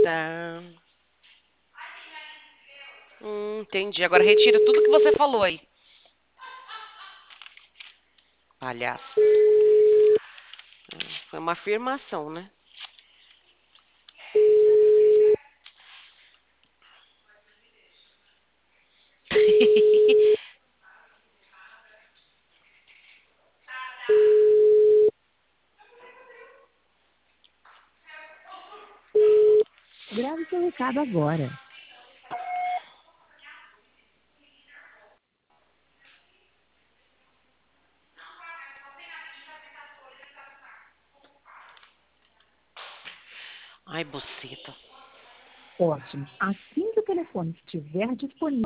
Ah, entendi. Agora retira tudo que você falou aí. Palhaço. Foi uma afirmação, né? Grave seu recado agora. Ai, buceta. Ótimo. Assim que o telefone estiver disponível.